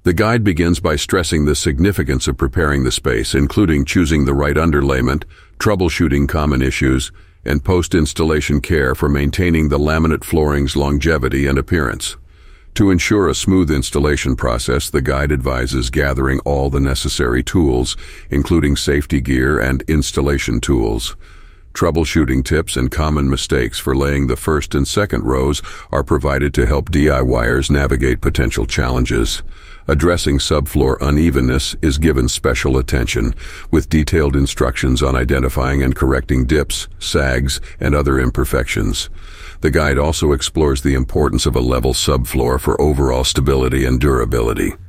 The guide begins by stressing the significance of preparing the space, including choosing the right underlayment, troubleshooting common issues, and post-installation care for maintaining the laminate flooring's longevity and appearance. To ensure a smooth installation process, the guide advises gathering all the necessary tools, including safety gear and installation tools. Troubleshooting tips and common mistakes for laying the first and second rows are provided to help DIYers navigate potential challenges. Addressing subfloor unevenness is given special attention, with detailed instructions on identifying and correcting dips, sags, and other imperfections. The guide also explores the importance of a level subfloor for overall stability and durability.